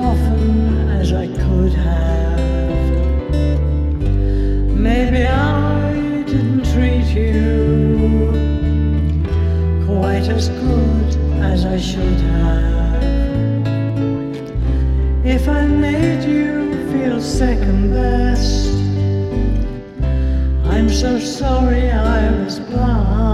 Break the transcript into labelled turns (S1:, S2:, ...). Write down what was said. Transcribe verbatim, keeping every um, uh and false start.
S1: often as I could have. Maybe I didn't treat you quite as good as I should have. If I made you feel second best, I'm so sorry I was blind.